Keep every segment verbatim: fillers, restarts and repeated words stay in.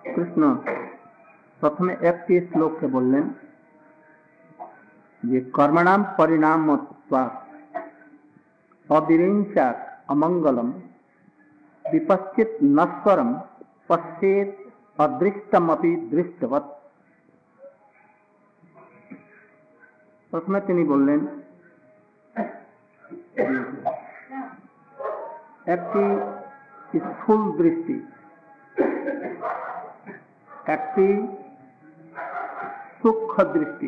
कृष्ण प्रथमे एक श्लोक के बोलें जे कर्मणाम परिणामत्वात् अविरिंचात् अमंगलम विपश्चित नश्वरम पश्चेत अदृष्टमपि दृष्टवत्। प्रथमे তিনি বললেন একটি স্থূল দৃষ্টি, একটি সূক্ষ্ম দৃষ্টি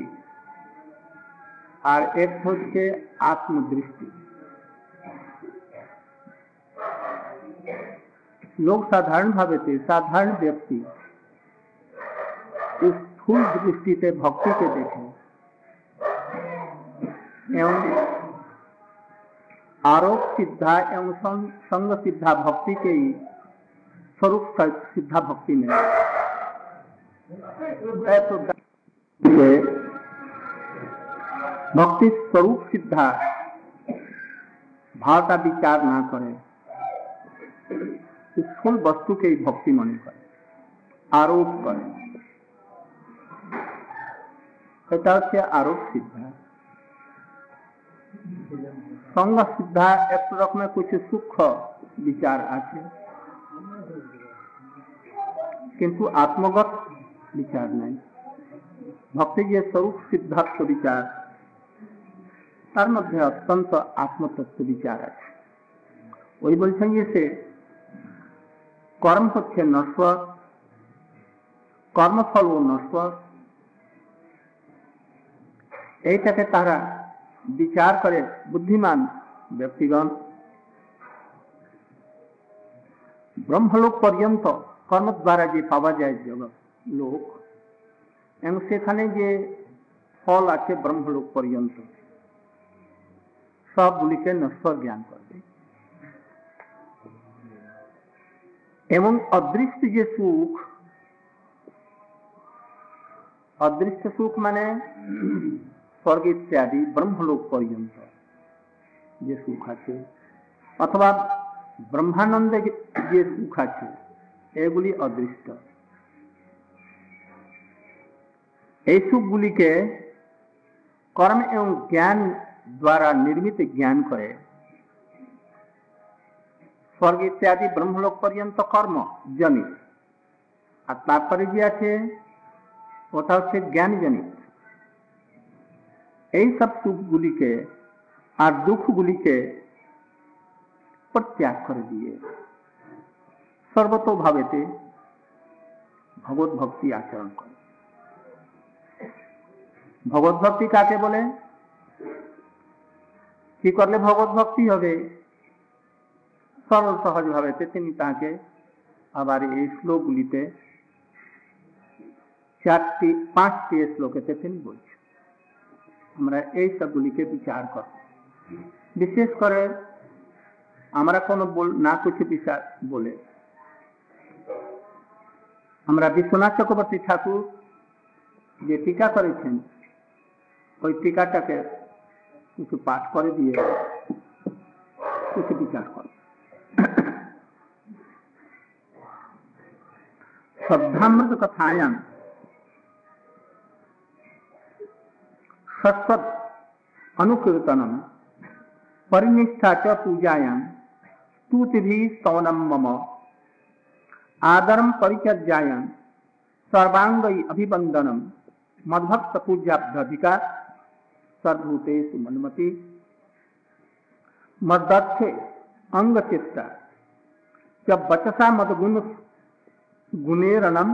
আর এক হচ্ছে आत्मदृष्टि। लोग साधारण भावे से साधारण व्यक्ति इस स्थूल दृष्टि से भक्ति के देखें एवं आरोप सिद्धा एवं संग सिद्धा भक्ति के ही स्वरूप सिद्धा भक्ति में भक्ति स्वरूप सिद्धा भाव का विचार ना करें, स्थूल वस्तु के ही भक्ति मन करें, आरोप करें, आरोप सिद्धा। संग सिद्धा एक रकम में कुछ सुख विचार आछे किंतु आत्मगत विचार नहीं। भक्ति जे स्वरूप सिद्धार्थ विचार तार मध्य अत्यंत आत्मतत्व विचार आछे। वही बोलছেন যে সে कर्म হচ্ছে নশ্বর, কর্মফল ও নশ্বর, এইটাকে তারা विचार करे बुद्धिमान व्यक्तिगण। ब्रह्मलोक पर्यंत कर्म द्वारा जे पावा जाए जगत लोक एवं सेखाने जे फल आछे ब्रह्मलोक पर्यंत सबगुलिके नश्वर ज्ञान करबे एवं अदृष्ट जे सुख, अदृष्ट सुख माने स्वर्ग इत्यादि ब्रह्मलोक पर्यंत जे सुख आछे अथवा ब्रह्मानंदे जे सुख आछे एगुली अदृष्ट। এই সুখগুলিকে कर्म एवं ज्ञान द्वारा निर्मित ज्ञान करे स्वर्ग इत्यादि ब्रह्मलोक पर्यंत कर्म जनित और तारपरे जे आछे ओटा हच्छे ज्ञान जनित। এই सब सुखগুলি के और दुखগুলি के प्रत्याग कर दिए सर्वतोभावेते भगवत भक्ति आचरण कर। भगवत भक्ति काके बोले, कि करले भगवत भक्ति होबे? सरल सहज भावेते तिनि ताके आबार এই শ্লোকগুলিতে चारटी पाँचटी শ্লোকেতে তিনি বলছেন আমরা এই সবগুলিকে বিচার করব। विशेष करे আমরা কোনো না কিছু বিচার বলে আমরা বিশ্বনাথ চক্রবর্তী ঠাকুর যে टीका করেছেন ওই टीकाটাকে কিছু পাঠ করে দিয়ে কিছু বিচার করব। श्रद्धामृत कथायां सत्सत अनुकीर्तनम परिनिष्ठा च पूजायां स्तुतिभिः स्तवनं मम आदरं परिचर्यायां सर्वांगै अभिवंदनम मद्भक्त पूज्याभ्यधिका सर्वभूतेषु मन्मति मद्दर्थे अंगचित्ता च वचसा मद्गुण गुणेरणम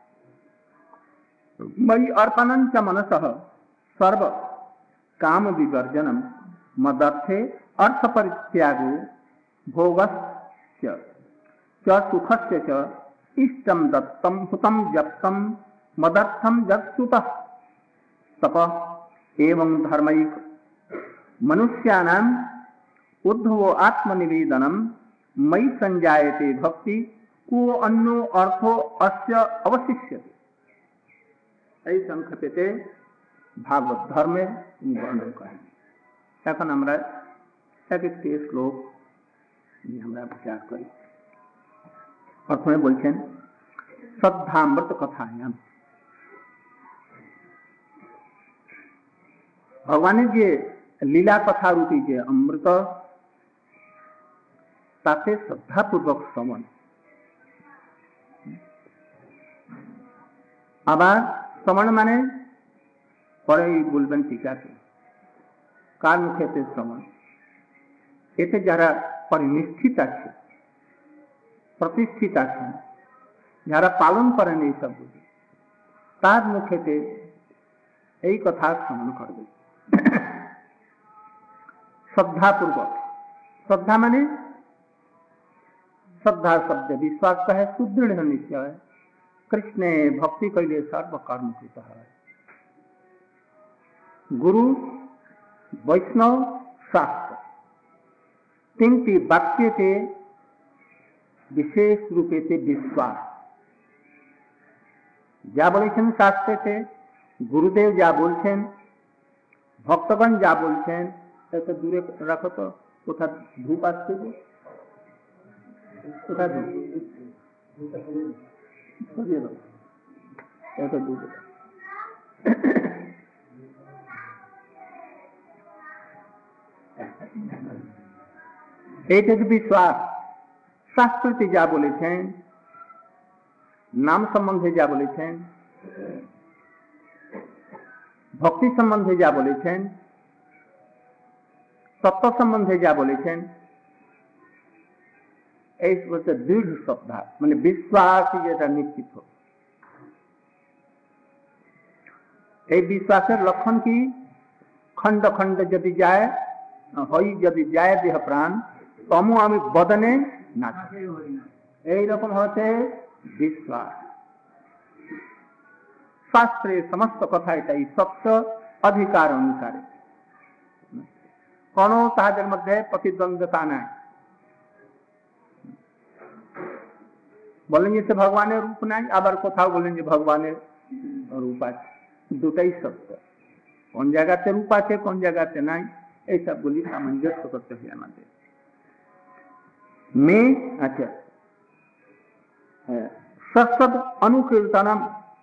मयि अर्पणं च मनसः सर्व काम विवर्जनम मदर्थे अर्थ परित्यागो भोगस्य च सुखस्य च इष्टं दत्तं हुतं जप्तं मदर्थं जगत्सुतः तप एवं धर्मैक मनुष्याणाम् उद्धवो आत्मनिवेदनं मयि संजायते भक्ति को अन्यो अर्थो अस्य अवशिष्यते। এই সংক্ষেপে भागवत धर्मे वर्णन करें। এখন আমরা এক একটি শ্লোক নিয়ে আমরা বিচার করি। প্রথমে বলছেন श्रद्धामृत कथायाम भगवान जे लीला कथा रूपी जे अमृत ताते श्रद्धापूर्वक श्रवण आबार श्रवण माने परे बोलबेन टीकाते कार मुखेते श्रवण एते जारा परिनिष्ठित आछे प्रतिष्ठित आछे যারা পালন করেন এই সবগুলি তার মুখেতে এই কথা শ্রবণ করবে শ্রদ্ধাপূর্বক। শ্রদ্ধা মানে শ্রদ্ধা শব্দ विश्वास कहे सुदृढ़ निश्चय कृष्ण भक्ति कैले सर्व कर्म कृत है। गुरु वैष्णव शास्त्र तीनटी वाक्य से विशेष रूपे से विश्वास যা বলেছেন শাস্ত্রেতে গুরুদেব যা বলছেন ভক্তগণ যা বলছেন এটা দূরে রাখো তো কোথা ধূপ আসছে কোথা ধূপ এটা দূরে এইটা বিশ্বাস শাস্ত্রতে যা বলেছেন नाम संबंधे जा बोलेছেন भक्ति संबंधे जा बोलेছেন सत्य संबंधे जा बोलेছেন এই বলতে দৃঢ় শ্রদ্ধা মানে বিশ্বাস যেটা নিশ্চিত हो এই বিশ্বাসের লক্ষণ কি খণ্ড খণ্ড যদি যায় হই যদি যায় দেহ প্রাণ তমু আমি বদনে না এই রকম হতে विश्वास शास्त्रे समस्त कथा एटाई सत्य अधिकार अनुसार कोनो ताहादेर मध्य प्रतिद्वंद्वता नाई बोलें जे भगवान रूप नाई आबार कोथाओ बोलें जे भगवान रूप आछे दुटाई सत्य कोन जायगाते रूप आछे कोन जायगाते नाई এই সবগুলি সামঞ্জস্য করতে হবে আমাদের में अच्छा सत्सद अनुकीर्तनम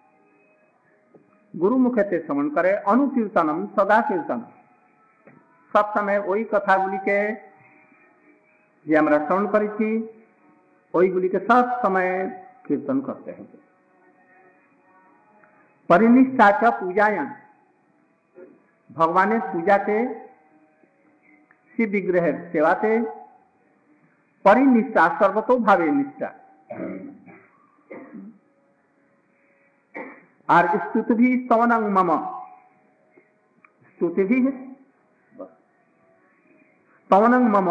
गुरु मुखेते श्रवण करे अनुकीर्तनम सदा कीर्तन सब समय वही कथागुली के जे আমরা শ্রবণ করেছি ওইগুলিকে सब समय कीर्तन करते हैं। परिनिष्ठा च पूजायां भगवान पूजाते शिव विग्रह सेवाते परिनिष्ठा सर्वतो भावे निष्ठा और स्तुति भी स्तवनं मम स्तुति भी स्तवनं मम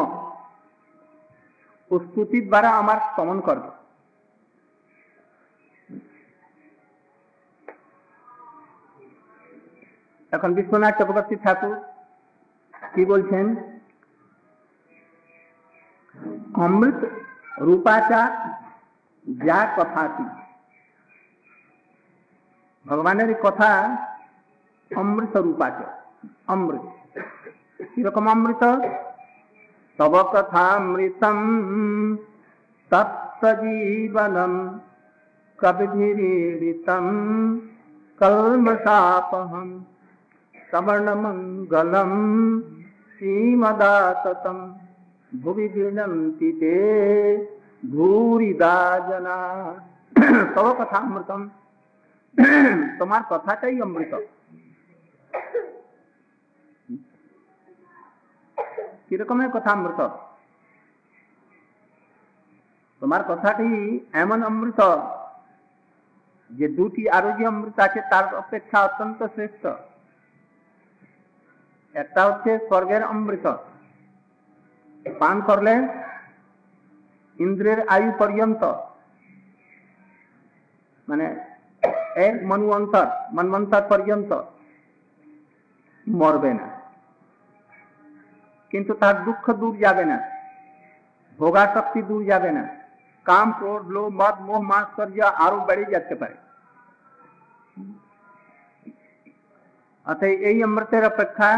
स्तुति द्वारा आमार स्तमन कर এখন বিশ্বনাথ চক্রবর্তী ঠাকুর কি বলছেন अमृत रूपाचा जा कथा थी भगवान कथा अमृत रूपाच अमृत रकम अमृत तव कथामृतम तत्सजीवनम कविभिरीडितम कल्मषापहम श्रवणमंगलम श्रीमदाततम भुवि विनन्ति ते भूरिदा जना तव कथामृतम तुम्हार कथाटाई अमृत किरकम कथामृत तुम्हार कथाटी एमन अमृत जे दुटी आरो जे अमृत आछे तार अपेक्षा अत्यंत श्रेष्ठ एकटा हच्छे स्वर्गेर अमृत पान करले इंद्रेर आयु पर्यंत माने एक मनुवंतर मनवंतर पर्यंत मरबे ना किन्तु तार दुख दूर जाबे ना भोगाशक्ति दूर जाबे ना काम क्रोध लोभ मद मोह मात्सर्य आरो बेड़े जाते पारे अतः এই अमृतेर अपेक्षा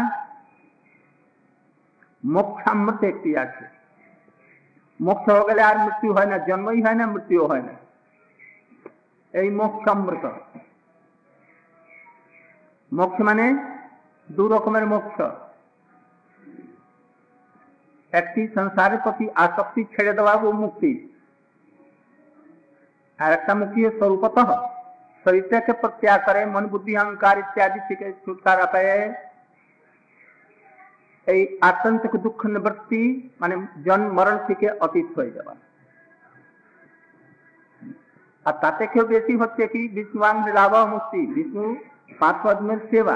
मोक्ष अमृत एक आछे मोक्ष हो गले आर मृत्यु है ना जन्मई है ना मृत्यु है ना এই মোক্ষামৃত। মোক্ষ মানে দু রকমের মোক্ষ, একটি সংসারের প্রতি আসক্তি ছেড়ে দেওয়া ও মুক্তি, আর একটা মুক্তি स्वरूपतः शरीर के प्रत्याग करे, मन बुद्धि अहंकार इत्यादि থেকে छुटकारा पाए, এই আত্যন্তিক দুঃখ নিবৃত্তি মানে জন্ম মরণ থেকে অতীত হয়ে যাওয়া। আর তাতে কেউ বেশি হচ্ছে কি বিষ্ণুয়াঙ্গ লাভ মুক্তি, বিষ্ণু পাঁচ পদ্মের সেবা,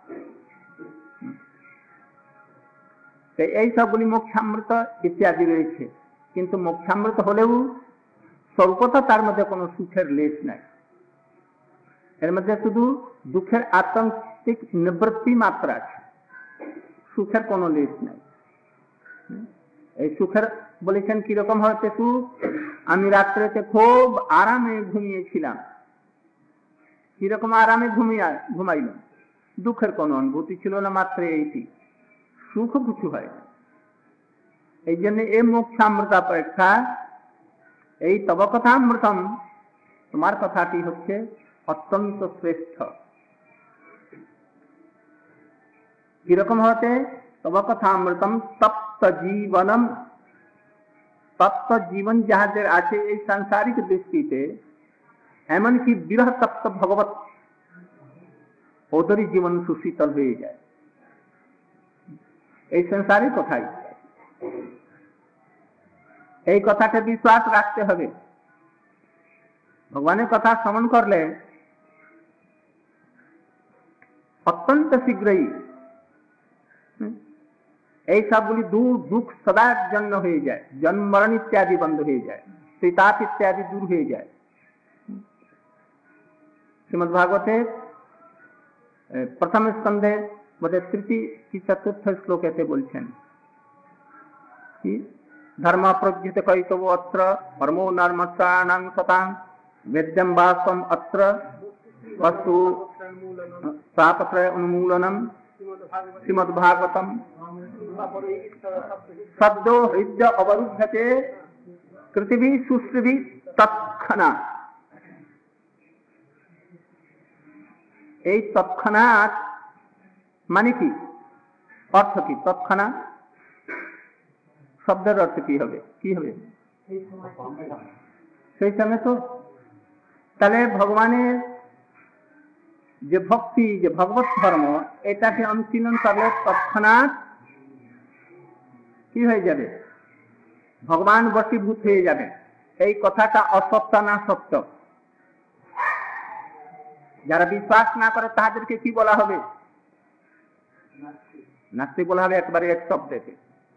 এই সবগুলি মোক্ষামৃত ইত্যাদি রয়েছে। কিন্তু মোক্ষামৃত হলেও স্বল্পতা তার মধ্যে কোনো সুখের লেশ নাই, এর মধ্যে শুধু দুঃখের আত্যন্তিক নিবৃত্তি মাত্র আছে, সুখের কোনো লেশ নাই। এই সুখের বলেছেন কিরকম হচ্ছে সুখ, আমি রাত্রেতে খুব আরামে ঘুমিয়েছিলাম, কিরকম আরামে ঘুমিয়ে ঘুমাইলাম, দুঃখের কোনো অনুভূতি ছিল না, মাত্র এইটি, সুখ কিছু হয় না। এই জন্য এই মোক্ষামৃত অপেক্ষা এই তব কথামৃতম, তোমার কথাটি হচ্ছে অত্যন্ত শ্রেষ্ঠ। কিরকম হতে, তব কথামৃতম তপ্ত জীবনম, তপ্ত জীবন যাহাদের আছে এই সাংসারিক দৃষ্টিতে, এমনকি বিরহ তপ্ত ভগবত, ওদেরই জীবন সুশীতল হয়ে যায় এই সংসারের কথাই। এই কথাটা বিশ্বাস রাখতে হবে। ভগবানের কথা শ্রবণ করলে অত্যন্ত শীঘ্রই এই সবগুলি দূর দুঃখ সদার জন্য হয়ে যায়, জন্ম মরণ ইত্যাদি বন্ধ হয়ে যায়, শ্রীতাপ ইত্যাদি দূর হয়ে যায়। শ্রীমদ্ ভাগবতে প্রথম স্কন্ধে বোধহয় তৃতীয় কি চতুর্থ শ্লোকেতে বলছেন কি, ধর্ম প্রজ্ঞিত কৈতব অত্র ধর্মো নর্মস্যানাং সতাং বেদ্যম বাস্তম অত্র বস্তু তাপত্রয় উন্মূলনম শ্রীমদ্ ভাগবতম শব্দো হৃদয় অবরুদ্ধতে পৃথিবী সুশ্রী তৎক্ষণা। এই তৎক্ষণাৎ মানে কি, অর্থ কি? তৎক্ষণাৎ শব্দের অর্থ কি হবে, কি হবে সেই সময়। তো তাহলে ভগবানের যে ভক্তি, যে ভগবত ধর্ম, এটাকে অনুশীলন করলে তৎক্ষণাৎ কি হয়ে যাবে, ভগবান বশীভূত হয়ে যাবে। এই কথাটা অসত্য না সত্য? যারা বিশ্বাস না করে তাদেরকে কি বলা হবে? নাস্তিক বলা হবে একবারে এক শব্দে।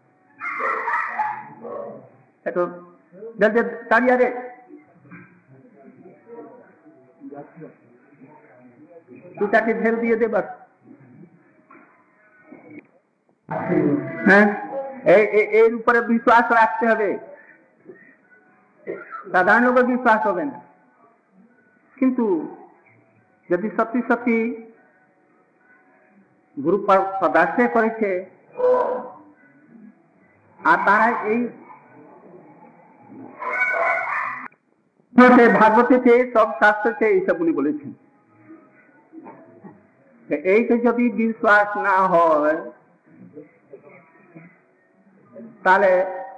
একটু দাঁড়িয়ে রে, দুটাকে ঢেল দিয়ে দেবার। হ্যাঁ, এর উপরে বিশ্বাস রাখতে হবে, সাধারণ লোকের বিশ্বাস হবে না। কিন্তু যদি সত্যি সত্যি গুরু পদাশ্রয় করেছে আর তারা এই ভাগবতীতে সব শাস্ত্রতে এইসবগুলি বলেছেন, এইটা যদি বিশ্বাস না হয় তাহলে,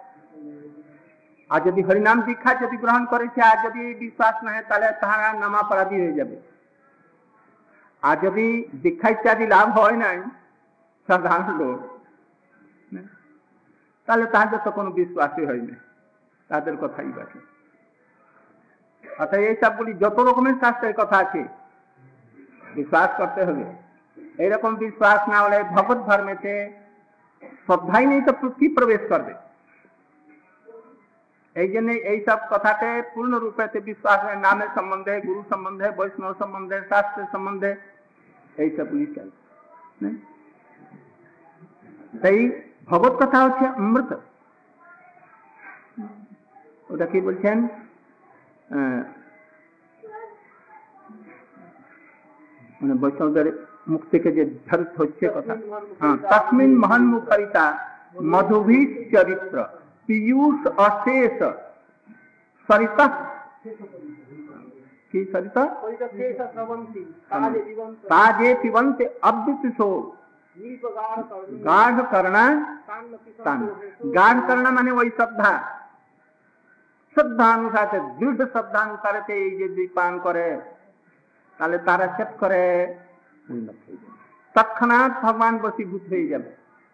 আর যদি হরিনাম দীক্ষা যদি গ্রহণ করেছে আর যদি বিশ্বাস না হয় তাহলে তাহারা নামাপরাধী হয়ে যাবে। আর যদি দীক্ষা ইত্যাদি লাভ হয় নাই সাধারণ লোক, তাহলে তাদের তো কোনো বিশ্বাসই হয় না, তাদের কথাই বাকি। অর্থাৎ এই সবগুলি যত রকমের শাস্ত্রের কথা আছে বিশ্বাস করতে হবে। এইরকম বিশ্বাস না হলে ভগবত ধর্মেতে শ্রদ্ধাই নেই তো কি প্রবেশ করবে? এই জন্য এইসব কথাতে পূর্ণ রূপে বিশ্বাস হয়, নামের সম্বন্ধে, গুরু সম্বন্ধে, বৈষ্ণব সম্বন্ধে, শাস্ত্রের সম্বন্ধে এইসব চাই। তাই ভগবত কথা হচ্ছে অমৃত। ওটা কি বলছেন, মানে বৈষ্ণবদের মুখ থেকে যে ঝরিত হচ্ছে কথা, হ্যাঁ, তস্মিন মহান মুখরিতা মধুভি চরিত্র পীয়ূষ অশেষ সরিতা কি সরিত তাজে পিবন্তে অব্যুতিশো গাঢ় করণা গাঢ় করণা মানে ওই শ্রদ্ধা শ্রদ্ধানুসারে দৃঢ় শ্রদ্ধানুসারে এই যদি পান করে তাহলে তারা চেত করে তৎক্ষণাৎ ভগবান বশীভূত হয়ে যাবে।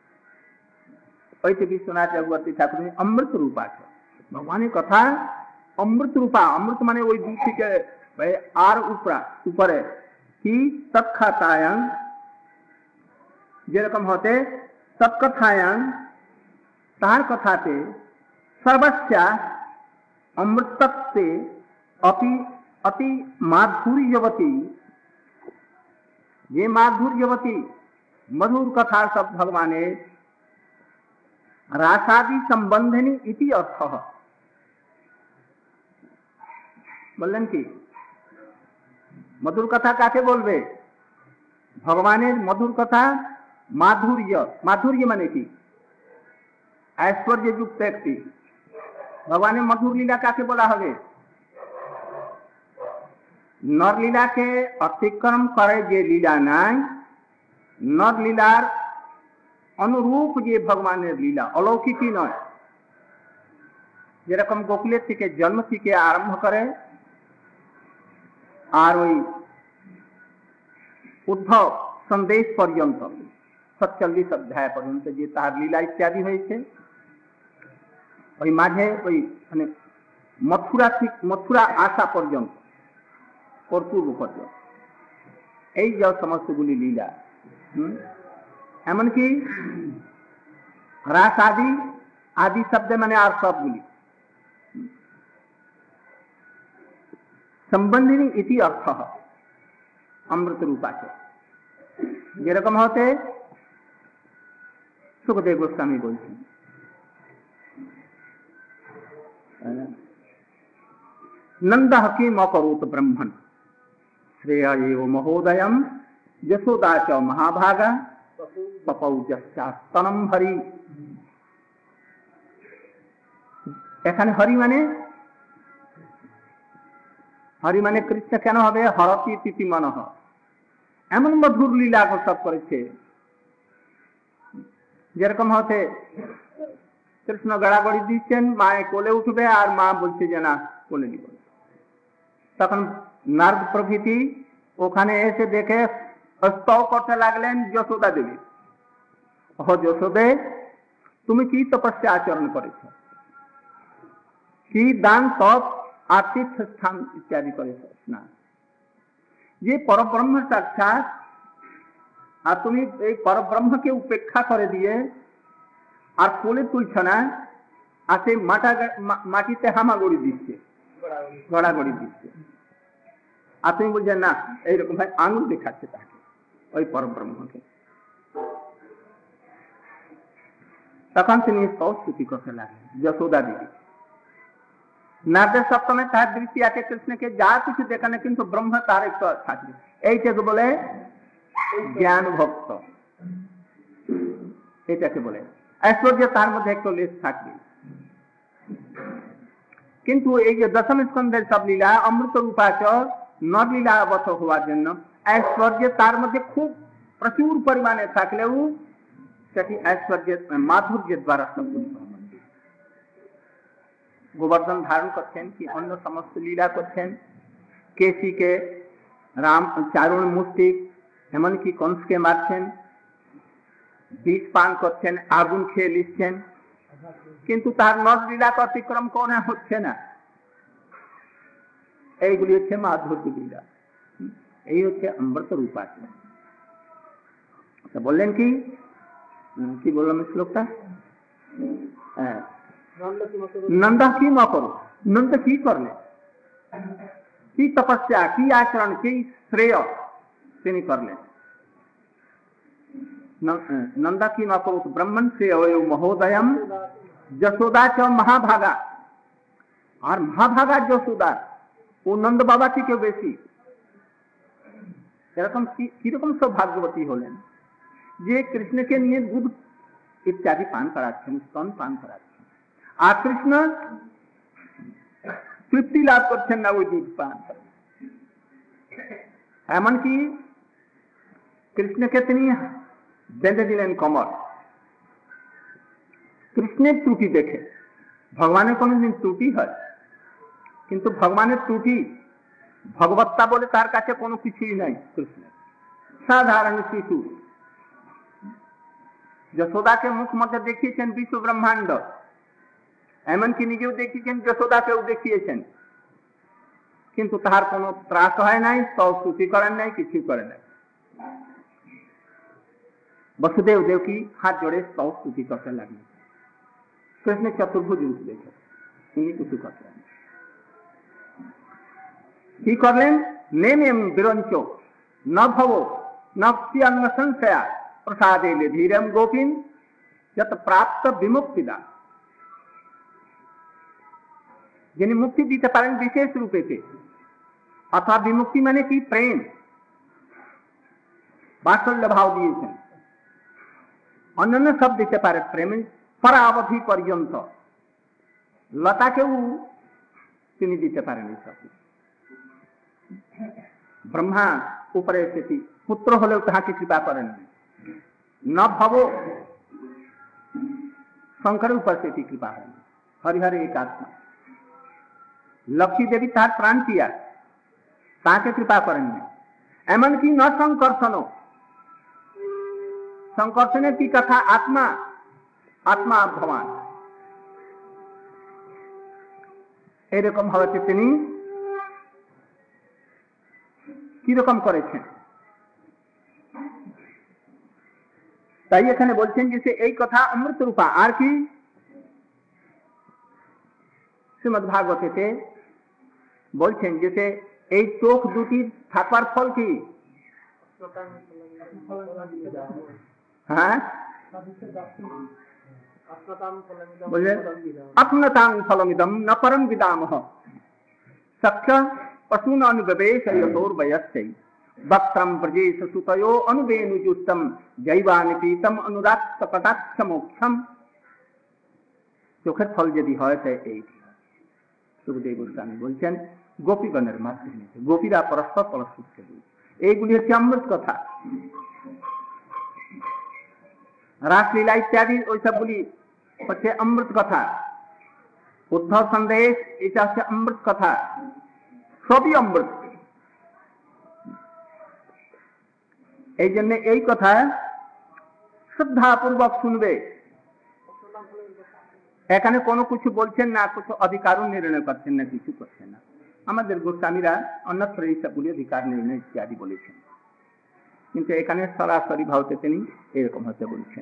ওইতে বিশ্বনাথ চক্রবর্তী ঠাকুর অমৃত রূপা আছে ভগবানের কথা অমৃত রূপা অমৃত মানে ওই দুধ থেকে আর উপরা উপরে কি তৎকথায়ং যেরকম হতে তৎকথায়ং তার কথাতে সর্বস্যা অমৃতত্বে অতি অতি माधुर्यवती ये माधुर्यवती मधुर कथा सब भगवाने रासादि संबंधिनी इति अर्थ बोलें कि मधुर कथा काके बोलबे भगवाনের मधुर कथा माधुर्य माधुर्य माने कि ऐश्वर्य युक्त व्यक्ति भगवाনের मधुर लीला काके बोला हवे नर लीला के अतिक्रम करे जे लीला नाई नर लीलार अनुरूप जे भगवाনের लीला अलौकिकी नय যেরকম গোকুলের থেকে জন্ম থেকে আরম্ভ করে আর ওই উদ্ধব সন্দেশ পর্যন্ত সাতচল্লিশ অধ্যায় পর্যন্ত যে তার লীলা ইত্যাদি হয়েছে ওই মাঝে ওই মানে মথুরা ঠিক মথুরা আসা পর্যন্ত पूर्व पर्यंत এই যে সমস্তগুলি লীলা এমনকি রাস আদি आदि शब्द माने আর সবগুলি संबंधिनी इति अर्थ अमृत रूपा से যেরকম হতে सुखदेव गोस्वामी बोलছেন नंद किम अकरोत ब्रह्मण श्रेय एव महोदयम यशोदा च महाभागा पपौ स्तनम हरि এখানে হরি মানে হরি মানে কৃষ্ণ কেন হবে হরতি তিথি মনঃ এমন মধুর লীলা সব করেছে যেরকম হতে কৃষ্ণ গড়াগড়ি দিচ্ছেন মায়ে কোলে উঠবে আর মা বলছে যে না কোলে নিব তখন নারদ প্রভৃতি ওখানে এসে দেখে স্তব করতে লাগলেন যশোদা দেবী ও যশোদে তুমি কি তপস্যা আচরণ করেছ কি দান তপ আর তীর্থস্থান ইত্যাদি করেছ না যে পরব্রহ্ম সাক্ষাৎ আর তুমি এই পরব্রহ্মকে উপেক্ষা করে দিয়ে আর কোলে তুলছ না আর সেই মাটা মাটিতে হামাগুড়ি দিচ্ছে গড়াগড়ি দিচ্ছে আর তুমি বলছেন না এইরকম ভাই আঙুল দেখাচ্ছে তাকে ওই পরব্রহ্মকে তখন তিনি স্তৌস্তুতি করতে লাগলেন যশোদা দেবী নারদের সপ্তমে তার দৃষ্টি আছে কৃষ্ণকে যা কিছু দেখানে কিন্তু ব্রহ্ম তার একটু থাকবে এইটাকে বলে জ্ঞান ভক্ত এটাকে বলে ঐশ্বর্য তার মধ্যে একটু লেশ থাকবে কিন্তু এই যে দশম স্কন্ধের সব লীলা অমৃত রূপাচর নর লীলাবত হওয়ার জন্য ঐশ্বর্য তার মধ্যে খুব প্রচুর পরিমাণে থাকলেও সেটি ঐশ্বর্য মাধুর্যের দ্বারা সম্পূর্ণ গোবর্ধন ধারণ করছেন কি অন্য সমস্ত লীলা করছেন কেশিকে রাম চারুণ মুষ্টিক এমনকি কংসকে মারছেন বিষ পান করছেন আগুন খেয়ে লিখছেন কিন্তু তার নর লীলা অতিক্রম কোন হচ্ছে না এইগুলি হচ্ছে মাধুর্য লীলা এই হচ্ছে অমৃত রূপা আচ্ছা বললেন কি কি বললাম শ্লোকটা হ্যাঁ नंदा की न करो नंद की करले की तपस्या की आचरण की श्रेय तिनी करले नंदा की न करो तो ब्रह्मण श्रेय महोदयम যশোদা च महाभागा और महाभागा যশোদা ও নন্দ বাবা থেকে বেশি এরকম কিরকম সৌভাগ্যবতী হলেন যে কৃষ্ণকে নিয়ে দুধ ইত্যাদি পান করাচ্ছেন স্তন পান করাচ্ছেন আর কৃষ্ণ তৃপ্তি লাভ করছেন না ওই দুধ পান এমনকি কৃষ্ণকে তিনি বেঁধে দিলেন কমর। কৃষ্ণের ত্রুটি দেখে, ভগবানের কোনদিন ত্রুটি হয়? কিন্তু ভগবানের ত্রুটি, ভগবত্তা বলে তার কাছে কোনো কিছুই নাই। কৃষ্ণের সাধারণ শিশু, যশোদাকে মুখ মধ্যে দেখিয়েছেন বিশ্ব ব্রহ্মাণ্ড, এমনকি নিজেও দেখিয়েছেন, যশোদাকেও দেখিয়েছেন, কিন্তু তাহার কোনো ত্রাস হয় নাই, স্তুতি করেন নাই, কিছু করেন নাই। বসুদেব দেবকী হাত জোড়ে স্তুতি করতে লাগলেন। কৃষ্ণের চতুর্ভুজ রূপ দেখে তিনি কিছু করলেন। কি করলেন? নেমেম বিরঞ্চ ন ভব নক্তিয়ান্ন সংশয়া প্রসাদে ধীরম গোপিন যত প্রাপ্ত বিমুক্তিদা। যিনি মুক্তি দিতে পারেন বিশেষ রূপেতে, অথবা বিমুক্তি মানে কি? প্রেম, বাৎসল্য ভাব দিয়েছেন। অন্যান্য সব দিতে পারে, প্রেম পরাবধি পর্যন্ত, লতাকেও তিনি দিতে পারেন। এইসব ব্রহ্মা উপরে এসেছি, পুত্র হলেও তাহাকে কৃপা করেন ন ভব, শঙ্করের উপর সেটি কৃপা হলেন। হরিহরে এক আত্মা। লক্ষ্মী দেবী তার প্রাণ পিয়া, তাকে কৃপা করেননি। এমনকি ন সংকর্ষণ, সংকর্ষণের কি কথা? আত্মা, আত্মা ভগবান। এরকম ভাবে তিনি কিরকম করেছেন? তাই এখানে বলছেন যে সে এই কথা অমৃত রূপা। আর কি? শ্রীমদ্ ভাগবতেতে বলছেন যে সে এই চোখ দুটি থাকার ফল কি? হ্যাঁ, আত্মতাং ফলমিদম ন পরম বিদামহ সখ্য পশুন অনুবেশ যতোর্বয়স্যৈ বক্त्रम ব্রজেশ সুতयो অনুবেনুজুষ্টম জৈবানিপীতম অনুরাক্ত কটাক্ষ মোক্ষম। চোখের ফল যদি হয় তাই এই সুখদেব গোস্বামী বলছেন গোপীগণের মাধ্যমে, গোপীরা পরস্পর পরস্পরকে বলছে, এইগুলি হচ্ছে অমৃত কথা। রাসলীলা ইত্যাদি ওই সবগুলি হচ্ছে অমৃত কথা। উদ্ধব সন্দেশ, এটা হচ্ছে অমৃত কথা, সবই অমৃত। এই জন্য এই কথা শ্রদ্ধাপূর্বক শুনবে। এখানে কোনো কিছু বলছেন না, কিছু অধিকারও নির্ণয় করছেন না, কিছু করছেন না। আমাদের গোস্বামীরা অন্যত্র এই সবগুলি অধিকার নির্ণয় ইত্যাদি বলেছেন, কিন্তু এখানে সরাসরি ভাবতে তিনি এরকম হতে বলছেন।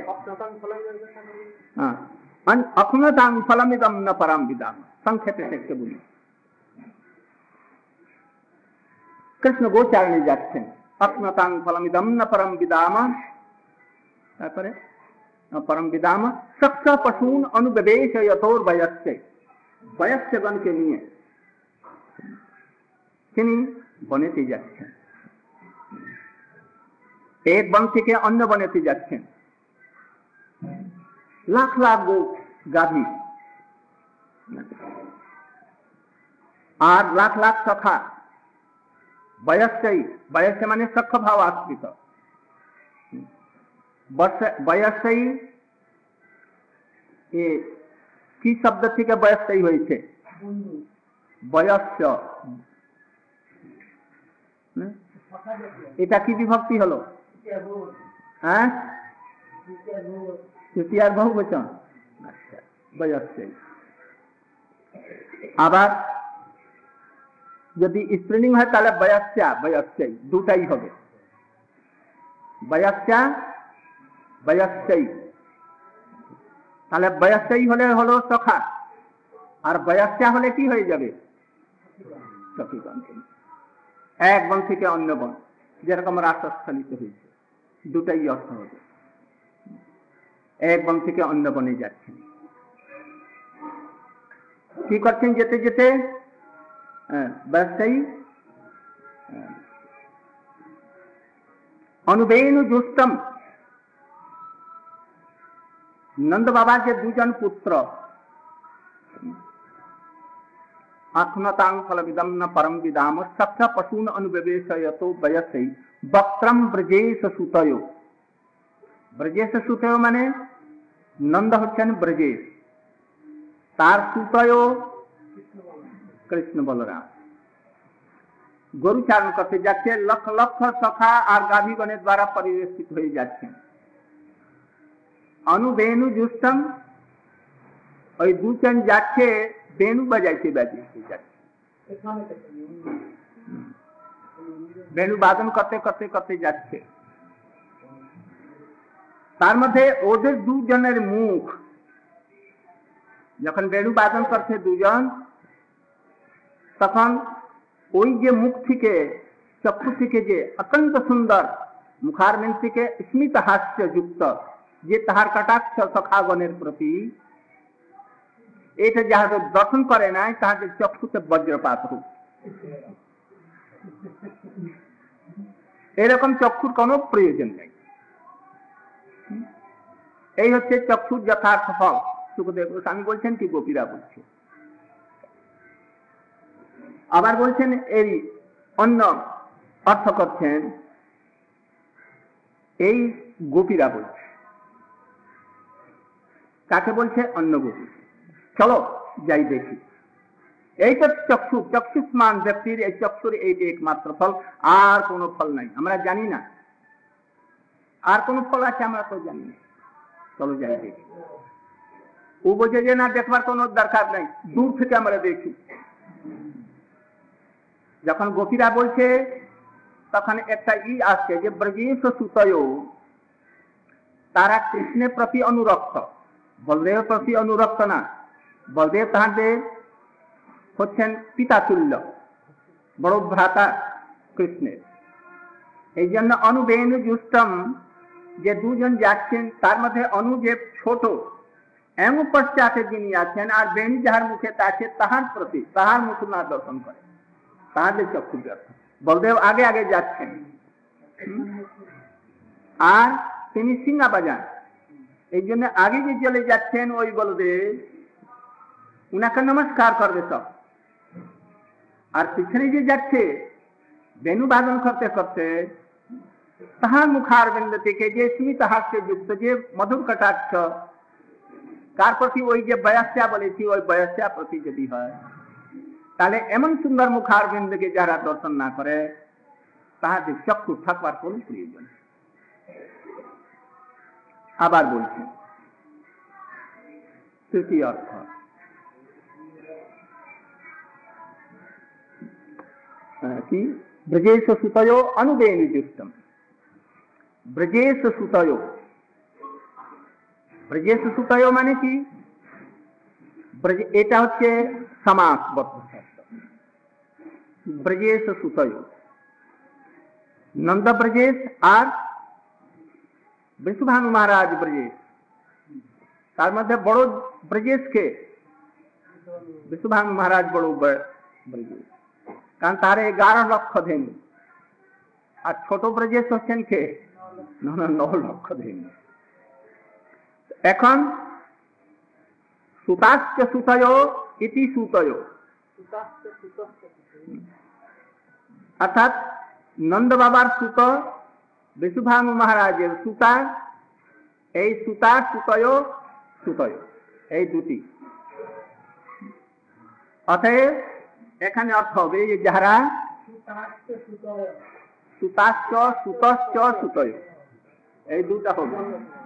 অক্ষুণতাং ফলমিদম ন পরম বিদাম। সংক্ষেপে দেখতে বলি, কৃষ্ণ গোচারণে যাচ্ছেন। অক্ষুণতাং ফলমিদম ন পরম বিদাম, তারপরে পরম বিদাম সক্ষ পশুন অনুবেশ যতোর বয়স্যে, বয়স্যগণকে নিয়ে তিনি বনেতে যাচ্ছেন। এক বন থেকে অন্য বনেতে যাচ্ছেন। লাখ লাখ গো গাভী আর লাখ লাখ সখা, বয়স্যই, বয়স্য মানে সখ্য ভাব আশ্রিত। বয়স্যই কি শব্দ থেকে বয়স্যই হয়েছে? বয়স্য, এটা কি বিভক্তি হলো? হ্যাঁ, তৃতীয়ার বহু বচন। আচ্ছা, বয়স্যই। আবার যদি স্ত্রীলিঙ্গ হয় তাহলে বয়স্যা, বয়স্যই, দুটাই হবে। বয়স্যা, বয়স্যই। তাহলে বয়স্যই হলে হলো সখা, আর বয়স্যা হলে কি হয়ে যাবে? সখীগণ। এক বন থেকে অন্য বন, যেরকম রাসস্থলিত হয়েছে, দুটাই অর্থ হবে। এক বন থেকে অন্য বনে যাচ্ছেন। কি করছেন যেতে যেতে? বয়স্যই অনুবেনু জুষ্টম। নন্দ বাবার যে দুজন পুত্র, आत्मतांग फलविदम न परम विदाम सप्त पशून अनुवेशयतो वयसै वक्त्रम ब्रजेश सुतयो। ब्रजेश सुतयो माने नंद हच्छेन ब्रजेश, तार सुतयो कृष्ण बलराम गरु चारण करते जाच्छे, लख लख सखा और गाभीगणेर द्वारा परिवेशित हये जाच्छेन। अनुवेणु जुष्टम ওই দুজন যাচ্ছে বেণু বাজাইতে বাজাইতে যাচ্ছে, বেণু বাদন করতে করতে করতে যাচ্ছে। তার মধ্যে ওদের দুজনের মুখ যখন বেণু বাদন করছে দুজন, তখন ওই যে মুখ থেকে চক্ষু থেকে যে অত্যন্ত সুন্দর মুখারবিন্দ থেকে স্মিত হাস্য যুক্ত যে তাহার কটাক্ষ সখাগণের প্রতি, এটা যাহাদের দর্শন করে নাই তাহাদের চক্ষুতে বজ্রপাত হোক, এরকম চক্ষুর কোনো প্রয়োজন নেই। এই হচ্ছে চক্ষুর যথার্থ ফল। সুখদেব গোস্বামী বলছেন কি গোপীরা বলছে। আবার বলছেন এই অন্য অর্থ করছেন, এই গোপীরা বলছে, কাকে বলছে? অন্য গোপী। চলো যাই দেখি। এইটা চক্ষু, চক্ষুষ্মান ব্যক্তির এই চক্ষুর এইটা একমাত্র ফল, আর কোনো ফল নাই। আমরা জানি না আর কোনো ফল আছে, আমরা তো জানি না। চলো যাই দেখি। ও বোঝে যে না দেখবার কোনো দরকার নাই, দূর থেকে আমরা দেখি। যখন গোপীরা বলছে তখন একটা ই আসছে যে ব্রজেশ সুতয়, তারা কৃষ্ণের প্রতি অনুরক্ত, বলদেব প্রতি অনুরক্ত না। বলদেব তাহাদের হচ্ছেন পিতা তুল্য, বড় ভ্রাতা কৃষ্ণের। এই জন্য অনুবেণু জুষ্টম যে দুজন যাচ্ছেন তার মধ্যে অনু যে ছোট, এমন পশ্চাতে যিনি আছেন, আর বেণী যাহার মুখে আছে তাহার প্রতি তাহার মুখ না দর্শন করে তাহাদের চক্ষু ব্যর্থ। বলদেব আগে আগে যাচ্ছেন আর তিনি সিঙ্গা বাজান, এই জন্য আগে যে চলে যাচ্ছেন ওই বলদেব উনাকে নমস্কার করবে সব। আর পিছনে যে যাচ্ছে বেণু বাদন করতে করতে তাহার মুখারবিন্দ থেকে যে স্মিত হাস্য যুক্ত যে মধুর কটাক্ষ, কার প্রতি? ওই যে বয়স্যা বলেছি, ওই বয়স্যা প্রতি যদি হয়, তাহলে এমন সুন্দর মুখারবিন্দকে যারা দর্শন না করে তাহাদের চক্ষু থাকবার কোন প্রয়োজন। আবার বলছেন তৃতীয় অর্থ, কি? ব্রজেশ সুতয় অনুবেণু জুষ্টম। ব্রজেশ সুতয়, ব্রজেশ সুতয় মানে কি? এটা হচ্ছে সমাসবদ্ধ শব্দ। ব্রজেশ সুতয়, নন্দ ব্রজেশ আর বৃষভানু মহারাজ ব্রজেশ, তার মধ্যে বড় ব্রজেশকে বৃষভানু মহারাজ বড় ব্রজেশ, কারণ তার এগারো লক্ষ ধেনু। আর ছোট ব্রজেশ হচ্ছেন কে? ন লক্ষ ধেনু। এখন সুতাশ্চ সুতয় ইতি সুতয়, অর্থাৎ নন্দ বাবার সুত, বৃষভানু মহারাজের সুতা, এই সুতা সুতয় সুতয় এই দুটি। অতএব এখানে অর্থ হবে যে যাহারা সুতাশ্চ সুতশ্চ সুতয়, এই দুটা হবে।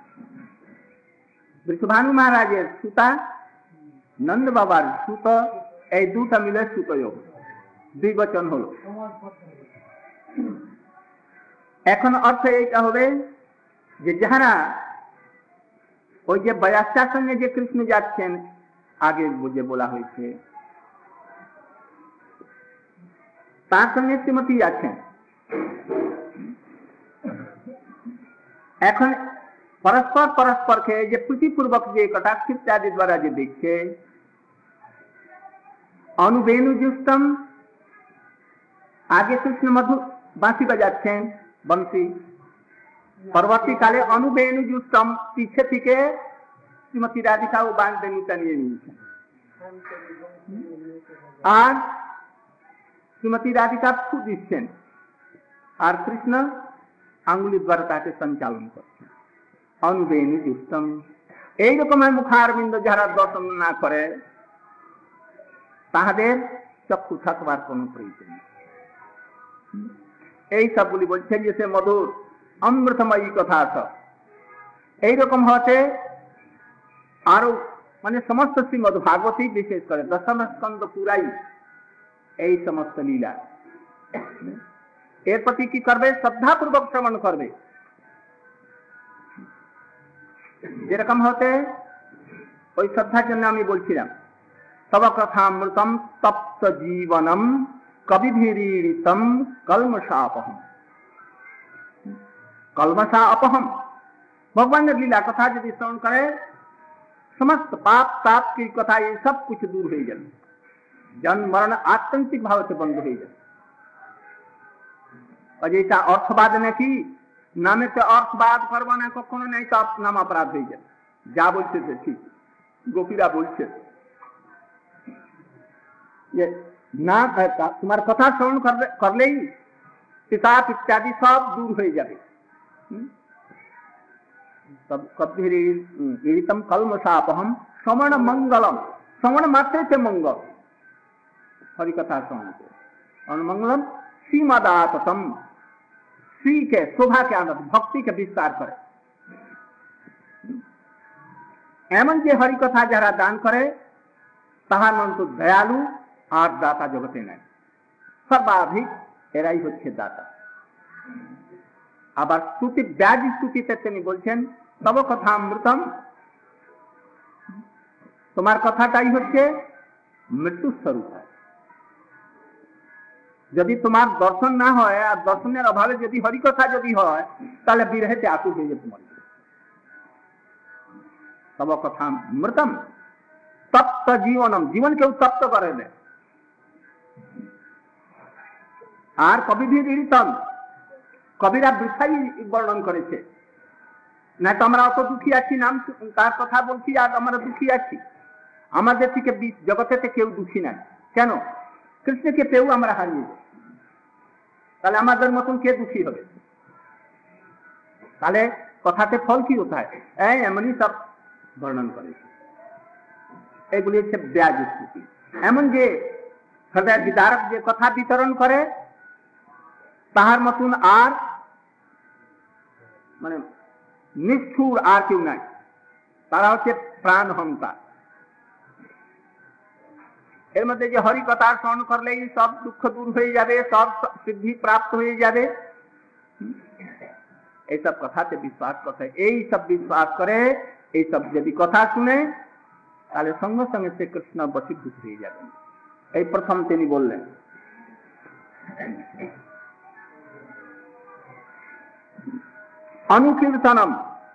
বৃষভানু মহারাজের সুতা, নন্দ বাবার সুত, এই দুটা মিলে সুতয়, দুই বচন হলো। এখন অর্থ এইটা হবে যে যাহারা ওই যে বয়স্যার সঙ্গে যে কৃষ্ণ যাচ্ছেন, আগে যে বলা হয়েছে তার সঙ্গে শ্রীমতী আছেন। এখন পরস্পর পরস্পরকে যে প্রীতিপূর্বক যে কটাক্ষ ইত্যাদি দ্বারা যে দেখছে, অনুবেণু জুষ্টম, আগে কৃষ্ণ মধু বাঁশি বাজাচ্ছেন বংশী, পরবর্তীকালে অনুবেণু জুষ্টম পিছে থেকে শ্রীমতী রাধিকা ও বান বেণুটা নিয়ে নিয়েছেন। আর শ্রীমতী রাধিকা ফু দিচ্ছেন, আর কৃষ্ণ আঙ্গুলি দ্বারা তাকে সঞ্চালন করছেন। অনুবেণী দুষ্টম, এইরকম মুখারবিন্দ যারা দর্শন না করে তাহাদের চক্ষু থাকবার কোন প্রয়োজন নেই। এই সবগুলি বলছেন যে সে মধুর অমৃতময়ী কথা সব এইরকম হতে আরো মানে সমস্ত শ্রীমদ ভাগবতী বিশেষ করে দশম স্কন্ধ পুরাই এই সমস্ত লীলা। এর প্রতি কি করবে? শ্রদ্ধাপূর্বক শ্রবণ করবে। যেরকম হতে ওই শ্রদ্ধার জন্য আমি বলছিলাম, তব কথামৃতম তপ্ত জীবনম কবিভিরীড়িতম কলমশাপহম। কলমশা अपहम, ভগবানের লীলা কথা যদি শ্রবণ করে समस्त पाप ताप की कथा ये सब कुछ दूर हो जाए, जन्म मरण आत्यंतिक भाव से बंद हो जाए। और जैसा अर्थवाद नाकि नामे से अर्थवाद करबो ना कखनो नहीं तो नाम अपराध हो जाए। जा बोलते थे ठीक गोपीरा बोलते ये ना तुम्हार कथा श्रवण कर कर ले पिताप इत्यादि सब दूर हो जाए। तब कब्धिरीतम कलमशापहम श्रवण मंगलम, श्रवण मात्र से मंगल हरि कथा श्रवण को। और मंगलम श्रीमदातम, श्री के शोभा के आनंद भक्ति के विस्तार करे। एमन जे हरि कथा जरा दान करे ताहार मन तो दयालु और दाता जगते नहीं, सर्वाधिक एराई होच्छे दाता। আবার স্তুতি ব্যাজ স্তুতিতে তিনি বলছেন তব কথা অমৃতম, তোমার কথাটাই হচ্ছে মৃত্যু স্বরূপ। যদি তোমার দর্শন না হয় আর দর্শনের অভাবে যদি হরি কথা যদি হয় তাহলে বিরহেতে আকুল হয়ে যেতে মরে। তব কথা অমৃতম তপ্ত জীবনম, জীবনকে উত্তপ্ত করে দেয়। আর কবিভিরীড়িতম, কবিরা বৃথাই বর্ণন করেছে না তো আমরা অত দুঃখী আছি, নাম তার কথা বলছি আর আমরা দুঃখী আছি। আমাদের থেকে জগতেতে কেউ দুঃখী নাই। কেন? কৃষ্ণকে পেয়েও আমরা হারিয়ে যাই, তাহলে আমাদের মতন কে দুঃখী হবে? তাহলে কথাতে ফল কি কোথায়? এই এমনই সব বর্ণন করেছে। এগুলি হচ্ছে ব্যাজ স্তুতি। এমন যে হৃদয় বিদারক যে কথা বিতরণ করে তাহার মতন আর মানে নিষ্ঠুর আর কেউ নাই। তারা হচ্ছে প্রাণ হন্তা। এর মধ্যে যে হরি কথা শ্রবণ করলেই সব দুঃখ দূর হয়ে যাবে, সব সিদ্ধি প্রাপ্ত হয়ে যাবে, এইসব কথাতে বিশ্বাস করতে, এই সব বিশ্বাস করে এই সব যদি কথা শুনে তাহলে সঙ্গে সঙ্গে সে কৃষ্ণ বশীভূত হয়ে যাবেন। এই প্রথম তিনি বললেন। অনুকীর্তনম,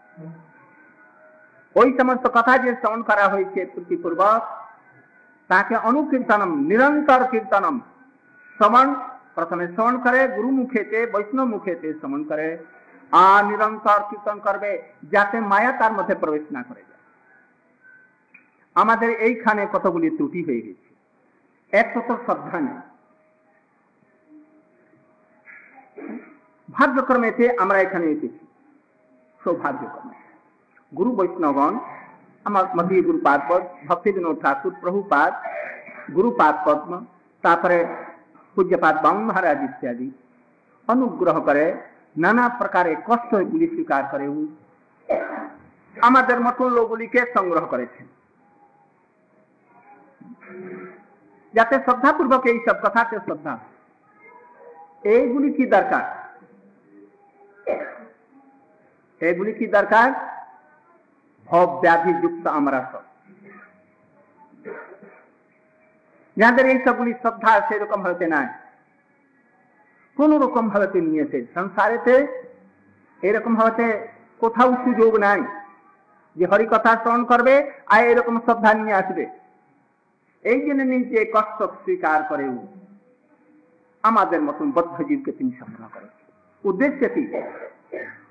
ওই সমস্ত কথা যে শ্রবণ করা হয়েছে প্রীতিপূর্বক তাকে অনুকীর্তনম, নিরন্তর কীর্তনম। শ্রবণ প্রথমে শ্রবণ করে গুরু মুখেতে বৈষ্ণব মুখেতে শ্রবণ করে আর নিরন্তর কীর্তন করবে যাতে মায়া তার মধ্যে প্রবেশ না করে যায়। আমাদের এইখানে কতগুলি ত্রুটি হয়ে গেছে। এক তো শ্রদ্ধা নেই, ভাগ্যক্রমেতে আমরা এখানে এসেছি, সৌভাগ্যক্রমে গুরু বৈষ্ণবগণ আমার মধ্যে গুরুপাদ পদ, ভক্তি বিনোদ ঠাকুর, প্রভুপাদ, গুরুপাদ পদ্ম, তারপরে পূজ্যপাদ বামন মহারাজ ইত্যাদি অনুগ্রহ করে নানা প্রকারে কষ্টগুলি স্বীকার করে আমাদের মতন লোকগুলিকে সংগ্রহ করেছেন যাতে শ্রদ্ধাপূর্বক এই সব কথাকে শ্রদ্ধা। এইগুলি কি দরকার? এগুলি কি দরকার? ভব ব্যাধি যুক্ত আমরা সব যাদের এই সবগুলি শ্রদ্ধা সেরকম হতে নাই, কোন রকম ভাবে নিয়েছে সংসারেতে এরকম ভাবে কোথাও সুযোগ নাই যে হরি কথা শ্রবণ করবে আর এরকম শ্রদ্ধা নিয়ে আসবে। এই জন্য নিজে কষ্ট স্বীকার করে আমাদের মতন বদ্ধজীবকে তিনি সামনা করেন। উদ্দেশ্য কি?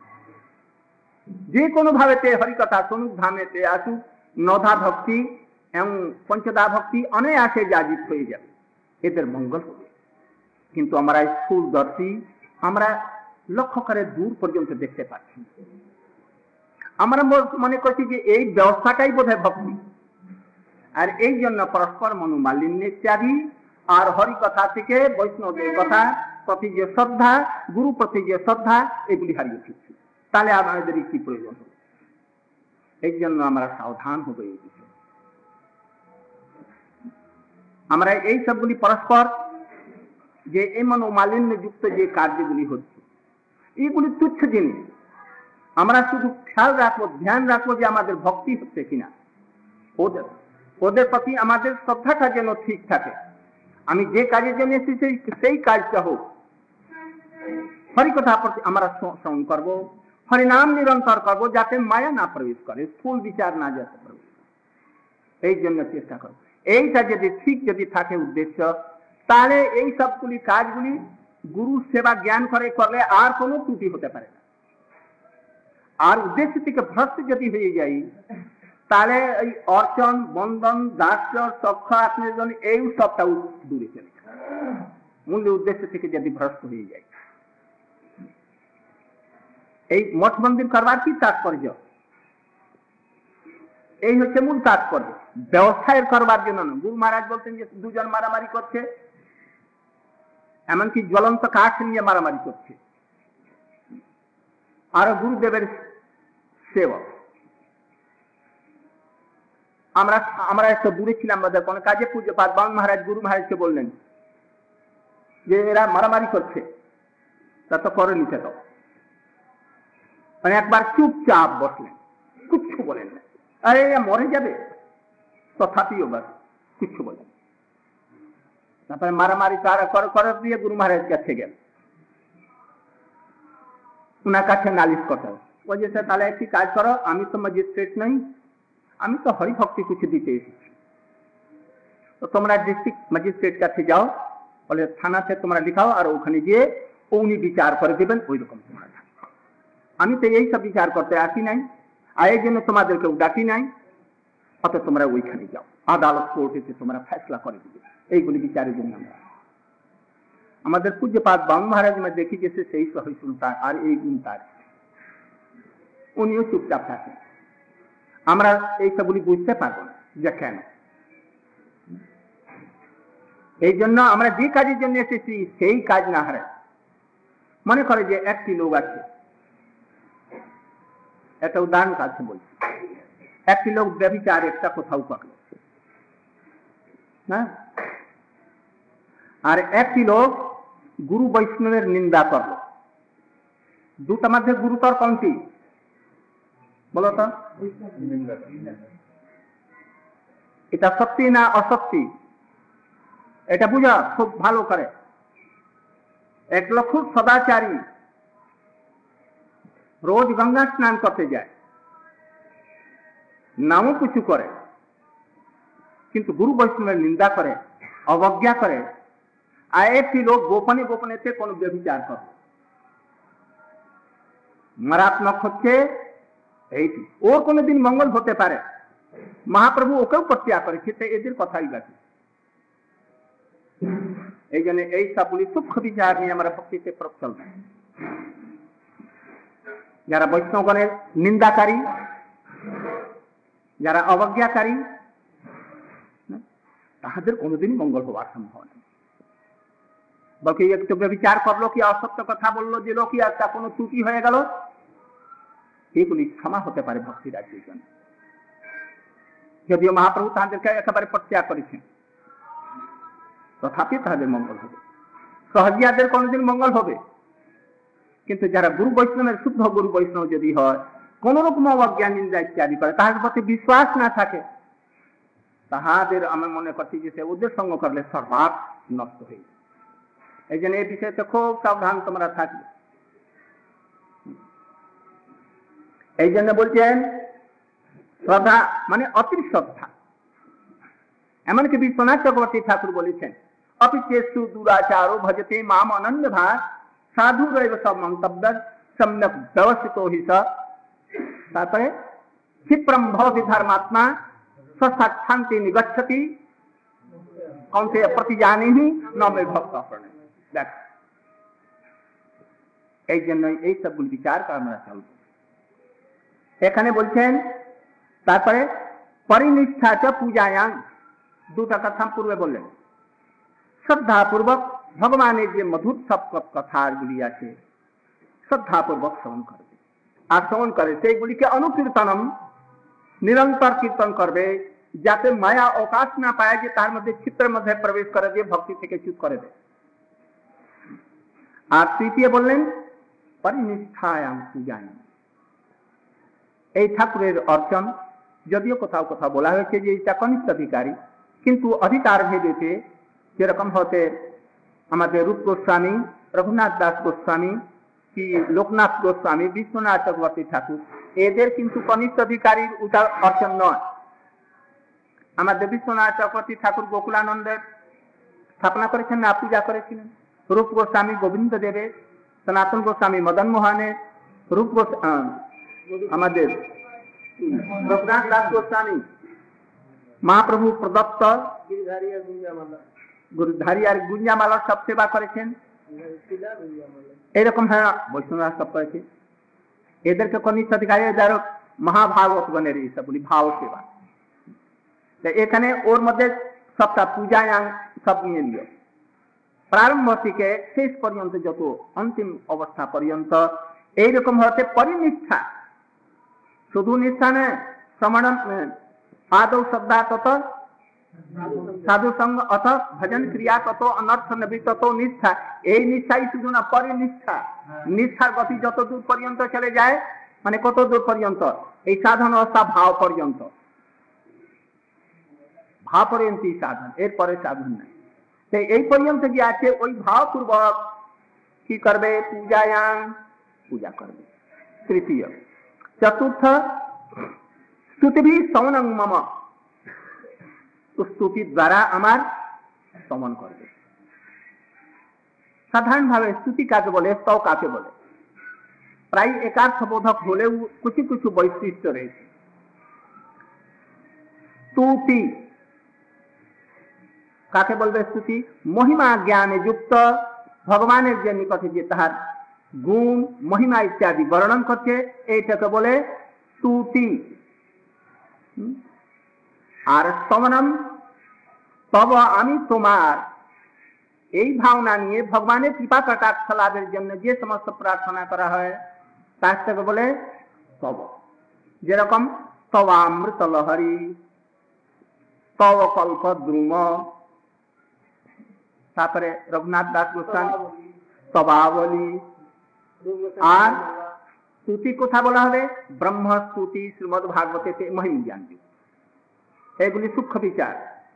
যে কোনো ভাবেতে হরিকথা শুনুক, ধামেতে আসুক, নধা ভক্তি এবং পঞ্চদা ভক্তি অনায়াসে যাজিত হয়ে যাবে, এদের মঙ্গল হবে। কিন্তু আমরা স্থূলদর্শী, আমরা লক্ষ্য করে দূর পর্যন্ত দেখতে পাচ্ছি। আমরা মনে করছি যে এই ব্যবস্থাটাই বোধহয় ভক্তি, আর এই জন্য পরস্পর মনোমালিন্য ইত্যাদি আর হরি কথা থেকে বৈষ্ণবের কথা প্রতি যে শ্রদ্ধা, গুরু প্রতি যে শ্রদ্ধা, এগুলি হারিয়ে ফেলছি। তাহলে আমাদের কি প্রয়োজন হবে? এই জন্য আমরা সাবধান হবো এই বিষয়ে। আমরা এই সবগুলি পরস্পর যে এই মনোমালিন্য যুক্ত যে কার্যগুলি হচ্ছে, এইগুলি তুচ্ছ জিনিস। আমরা শুধু খেয়াল রাখবো, ধ্যান রাখবো যে আমাদের ভক্তি হচ্ছে কিনা, ওদের ওদের প্রতি আমাদের শ্রদ্ধাটা যেন ঠিক থাকে। আমি যে কাজের জন্য এসেছি সেই কাজটা হোক, হরিকথা প্রতি আমরা শ্রবণ করবো, হরিনাম নিরন্তর করবো, যাতে মায়া না প্রবেশ করে, স্থূল বিচার না যাতে প্রবেশ করে, এই জন্য চেষ্টা করবো। এইটা যদি ঠিক যদি থাকে উদ্দেশ্য, তাহলে এই সবগুলি কাজগুলি গুরু সেবা জ্ঞান করে করলে আর কোনো ত্রুটি হতে পারে না। আর উদ্দেশ্য থেকে ভ্রষ্ট যদি হয়ে যাই, তাহলে এই অর্চন, বন্ধন, দাস্য, সখ্য, আত্মীয়জন এই সবটা দূরে চলে যায়। মূল উদ্দেশ্য থেকে যদি ভ্রষ্ট হয়ে যায়, এই মঠ মন্দির করবার কি তাৎপর্য? এই হচ্ছে মূল তাৎপর্য। ব্যবসায় করবার জন্য না। গুরু মহারাজ বলতেন যে দুজন মারামারি করছে, এমনকি জ্বলন্ত কাঠ নিয়ে মারামারি করছে, আর গুরুদেবের সেবক। আমরা আমরা একটু দূরে ছিলাম, আমাদের কোন কাজে পূজ্যপাদ বাং মহারাজ গুরু মহারাজকে বললেন যে এরা মারামারি করছে, তা তো করে নিতে তো। মানে একবার চুপচাপ বসলেন, কিচ্ছু বলেন না। আরে মরে যাবে, তথাপিও বাস কিচ্ছু বলেন। তারপরে মারামারি করে দিয়ে গুরু মহারাজ কাছে গেল, উনার কাছে নালিশ করতে হবে। ওই যে তাহলে একটি কাজ করো, আমি তো ম্যাজিস্ট্রেট নই, আমি তো হরিভক্তি কিছু দিতে এসেছি, তো তোমরা ডিস্ট্রিক্ট ম্যাজিস্ট্রেট কাছে যাও, বলে থানাতে তোমরা লিখাও, আর ওখানে গিয়ে উনি বিচার করে দেবেন, ওই রকম তোমরা। আমি তো এই সব বিচার করতে আসি নাই, আর এই জন্য তোমাদেরকেও ডাকি নাই, অত তোমরা ওইখানে যাও, আদালত কোর্টে তোমরা ফেসলা করে দেবে, এইগুলি বিচারের জন্য। আমরা আমাদের পূজ্যপাদ বাং মহারাজ দেখি গেছে সেই সহিষ্ণু তার, আর এই গুণ তার, উনিও চুপচাপ থাকেন। আমরা এই সবগুলি বুঝতে পারবো না যে কেন। এই জন্য আমরা যে কাজের জন্য এসেছি সেই কাজ না হারাই। মনে করে যে একটি লোক আছে, একটা উদাহরণ কাছে বলছি, একটি লোক ব্যভিচার একটা কোথাও করল, না, আর একটি লোক গুরু বৈষ্ণবের নিন্দা করল। দুটার মধ্যে গুরুতর কোনটি বলো তো? এটা সত্যি না অসত্যি, এটা বুঝা খুব ভালো করে। এক লোক খুব সদাচারী, রোজ গঙ্গা স্নান করতে যায়, নামও কিছু করে, কিন্তু গুরু বৈষ্ণবের নিন্দা করে, অবজ্ঞা করে। আর একটি লোক গোপনে গোপনেতে কোন ব্যভিচার করে। মারাত্মক হচ্ছে এইটি, ওর কোনদিন মঙ্গল হতে পারে, মহাপ্রভু ওকেও প্রত্যাগ করে, সেটা এদের কথাই বাকি। এই জন্য এই সবগুলি সূক্ষ্ম বিচার নিয়ে আমরা ভক্তিতে প্রচলন। যারা বৈষ্ণবগণের নিন্দাকারী, যারা অবজ্ঞাকারী, তাহাদের কোনদিন মঙ্গল হওয়ার সম্ভাবনা নেই। বলকে একটু বিচার করলো, কি অসত্য কথা বললো, যে লোক একটা কোনো ত্রুটি হয়ে গেল, এগুলি ক্ষমা হতে পারে ভক্তি রাজ্যের জন্য। যদিও মহাপ্রভু তাহাদেরকে একেবারে প্রত্যাগ করেছেন, তথাপি তাদের মঙ্গল হবে। সহজিয়াদের কোনদিন মঙ্গল হবে, কিন্তু যারা গুরু বৈষ্ণবের শুদ্ধ গুরু বৈষ্ণব যদি হয়, কোন রকম অবজ্ঞা নিন্দা ইত্যাদি করে, তাহার প্রতি বিশ্বাস না থাকে, তাহাদের আমি মনে করছি যে ওদের সঙ্গ করলে সর্বাত নষ্ট হয়ে যায়। এই জন্য এই বিষয়তে খুব সাবধান তোমরা থাকবে। এই জন্য বলছেন শ্রদ্ধা মানে অতি শ্রদ্ধা। এমনকি বিশ্বনাথ চক্রবর্তী ঠাকুর বলেছেন, অপিচেষ্টু দুরাচারো ভজতে মাম অনন্য ভাগ সাধু রইব সব মন্তব্য সম্যক ব্যবস্থিত হি স। তারপরে ক্ষিপ্রম ভবতি ধর্মাত্মা सशांति निगच्छति कौन्तेय प्रतिजानिहि न मे भक्त प्रणय। দেখ এই জন্য এই সবগুলো বিচার করে আমরা চলব। এখানে বলছেন তারপরে পরিনিষ্ঠা চ পূজায়াং, দুটা কথা পূর্বে বললেন। শ্রদ্ধাপূর্বক ভগবানের যে মধুর সব কথাগুলি আছে শ্রদ্ধাপূর্বক শ্রবণ করবে, আর শ্রবণ করে সেইগুলিকে অনুকীর্তনম নিরন্তর কীর্তন করবে, যাতে মায়া অবকাশ না পায় যে তার মধ্যে চিত্রের মধ্যে প্রবেশ করে দিয়ে ভক্তি থেকে চ্যুত করে দেয়। আর তৃতীয় বললেন পরিনিষ্ঠায়াং পূজায়াং। এই ঠাকুরের অর্চন যদিও কোথাও কোথাও বলা হয়েছে যে এটা কনিষ্ঠ অধিকারী, কিন্তু অধিকার ভেদেতে যেরকম হতে আমাদের রূপ গোস্বামী, রঘুনাথ দাস গোস্বামী কি লোকনাথ গোস্বামী, বিশ্বনাথ চক্রবর্তী ঠাকুর, এদের কিন্তু কনিষ্ঠ অধিকারীর উদার অর্চন নয়। আমাদের বিশ্বনাথ চক্রবর্তী ঠাকুর গোকুলানন্দের স্থাপনা করেছেন না, পূজা করেছিলেন। রূপ গোস্বামী গোবিন্দ দেবের, সনাতন গোস্বামী মদন মোহনের, রূপ আমাদের রঘুনাথ দাস গোস্বামী মহাপ্রভু প্রদত্ত গুরুধারী আর গুঞ্জামালার সব সেবা করেছেন। এইরকম হ্যাঁ বৈষ্ণবরা সব করেছে। এদেরকে কনিষ্ঠ অধিকারী যারা মহাভাগবত গণের এই সবগুলি ভাব সেবা। এখানে ওর মধ্যে সবটা পূজায়াং সব নিয়ে নিল, প্রারম্ভ থেকে শেষ পর্যন্ত যত অন্তিম অবস্থা পর্যন্ত এইরকম হতে পরিনিষ্ঠা, শুধু নিষ্ঠা নেই, শ্রমণ আদৌ শ্রদ্ধা তত সাধু সঙ্গ অত ভজন ক্রিয়া তত অনর্থ নবী তত নিষ্ঠা। এই নিষ্ঠাই শুধু না, পরিনিষ্ঠা। নিষ্ঠার গতি যত দূর পর্যন্ত চলে যায়, মানে কত দূর পর্যন্ত, এই সাধন অবস্থা ভাব পর্যন্ত, ভাব পর্যন্তই সাধন, এরপরে সাধন নাই। এই পর্যন্ত যে আছে ওই ভাবপূর্বক কি করবে, পূজায়াং পূজা করবে। তৃতীয় চতুর্থ স্তুতিভি স্তবনং মম, স্তুতি দ্বারা আমার স্তবন করবে। সাধারণ ভাবে স্তুতি কাকে বলে, স্তব কাকে বলে, প্রায় একার্থবোধক হলেও কিছু কিছু বৈশিষ্ট্য রয়েছে। স্তুতি কাকে বলবে, স্তুতি মহিমা জ্ঞানে যুক্ত ভগবানের যে নিকটে যে তাহার গুণ মহিমা ইত্যাদি বর্ণন করছে, এইটাকে বলে স্তুতি। আর স্তবনম তব, আমি তোমার, এই ভাবনা নিয়ে ভগবানের কৃপা কটাক্ষ লাভের জন্য যে সমস্ত প্রার্থনা করা হয় তাকে বলে স্তব। যেরকম স্তবামৃত লহরী, স্তব কল্প দ্রুম, তারপরে রঘুনাথ দাস গোস্বামী স্তবাবলী। আর স্তুতি কথা বলা হবে ব্রহ্ম স্তুতি, শ্রীমদ ভাগবতে মহিম জ্ঞান, এগুলি সূক্ষ্ম বিচার।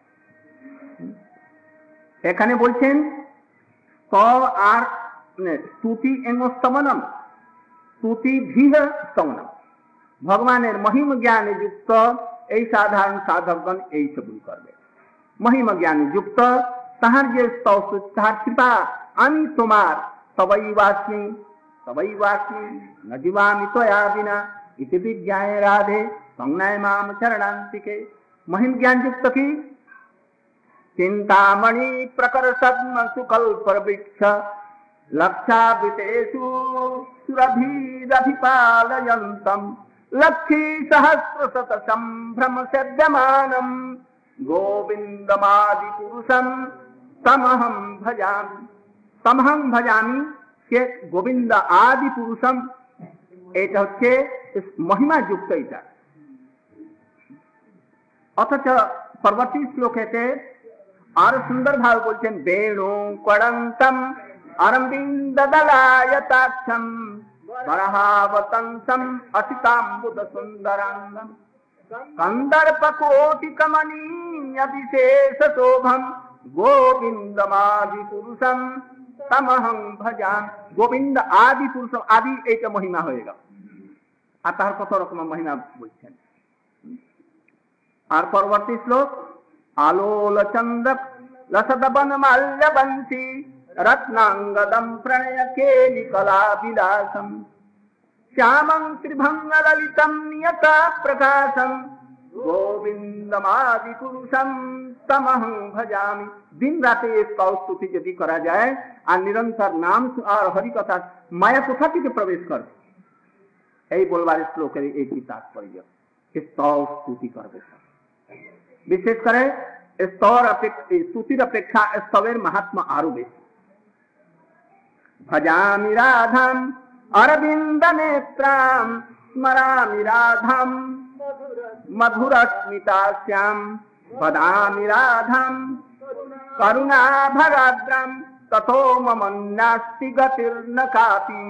এখানে বলছেন স্তব আর স্তুতি এবং স্তবনম, স্তুতি ভিহ স্তবনম, ভগবানের মহিম জ্ঞানে যুক্ত এই সাধারণ সাধকগণ এই সবগুলি করবে। মহিম জ্ঞানে যুক্ত তাহার যে স্তব, তাহার কৃপা, আমি তোমার তবৈবাস্মি তবৈবাস্মি ন জীবামি ত্বয়া বিনা ইতি বিজ্ঞায় রাধে সংজ্ঞায় মাম চরণান্তিকে। মহিম জ্ঞান যুক্ত কি চিন্তামণি প্রকর্ষদ্ম সুকল্পর বৃক্ষ লক্ষাবৃতেষু সুরভীরভিপালয়ন্তম লক্ষ্মী সহস্র শত সম্ভ্রম সদ্যমানম গোবিন্দমাদি পুরুষম তমহম ভজামি। তমহম ভজামি সে গোবিন্দ আদি পুরুষম, এটা হচ্ছে মহিমা যুক্ত। এটা অথচ পরবর্তী শ্লোকেতে আর সুন্দর ভাবে বলছেন বেণু কড়ন্তম অরবিন্দদলায়তাক্ষম বরহাবতংসম অসিতাম্বুদ সুন্দরাঙ্গম কন্দর্প কোটি কমনীয় বিশেষ শোভম গোবিন্দমাদি পুরুষম তমহং ভজাম। গোবিন্দ আদি পুরুষম, আদি এইটা মহিমা হয়ে গেল। আর তার কত রকম মহিমা বলছেন। আর পরবর্তী শ্লোক আলোল চন্দ্র লসদবন মাল্যবংশী রত্নাঙ্গদম প্রণয় কেলি কলা বিলাসম শ্যামং ত্রিভঙ্গ ললিতম নিয়তা প্রকাশম गोविंदमादि पुरुषम तमहं भजामि। दिन राते स्तव स्तुति यदि करा जाए और निरंतर नाम और हरि कथा माया कोथा থেকে প্রবেশ করে এই বলবার শ্লোকের একই তাৎপর্য। স্তব স্তুতি করবে, বিশেষ করে স্তর অপেক্ষা স্তুতির অপেক্ষা স্তবের মাহাত্ম্য আরো বেশি। ভজামি রাধাম অরবিন্দ নেত্রাম স্মরামি রাধাম मधुर स्मितास्याम वदामि राधाम करुणा भराद्रम ततो मम नास्ति गतिर्न कापि।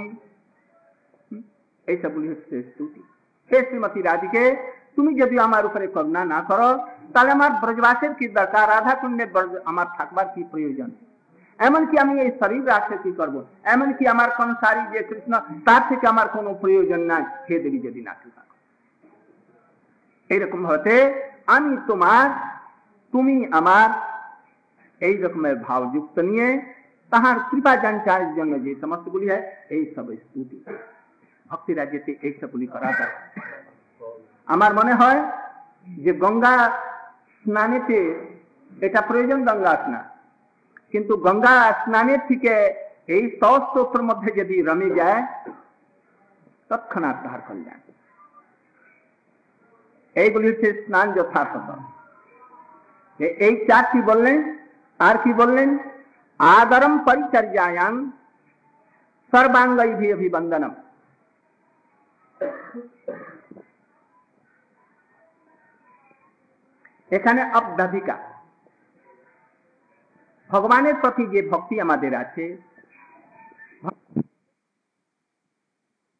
ऐसा বলি হচ্ছে স্তুতি। হে শ্রীমতী রাধিকে, তুমি যদি আমার উপরে করুণা না করো তাহলে আমার ব্রজবাসের কি দরকার, রাধা কুণ্ডে আমার থাকবার কি প্রয়োজন, এমনকি আমি এই শরীর রাখতে কি করব, এমনকি আমার সংসারী যে কৃষ্ণ তার থেকে আমার কোনো প্রয়োজন নাই। হে দেবী যদি না থাকো এইরকম হতে আমি তোমার তুমি আমার এই রকমের ভাব যুক্ত নিয়ে তাহার কৃপা জানচার জন্য যে সমস্তগুলি হয় এই সব স্তুতি ভক্তি রাজ্যতে এই সবগুলি করা যায়। আমার মনে হয় যে গঙ্গা স্নানেতে এটা প্রয়োজন গঙ্গা স্নান, কিন্তু গঙ্গা স্নানের থেকে এই স্তোত্রের মধ্যে যদি রমে যায় তৎক্ষণাৎ তাহার কল্যাণ। এইগুলি হচ্ছে স্নান যথার্থ। এই চারটি বললেন, আর কি বললেন? আদরম পরিচর্যায়াং সর্বাঙ্গৈঃ অভিবন্দনম। এখানে অব্যাধিকা ভগবানের প্রতি যে ভক্তি আমাদের আছে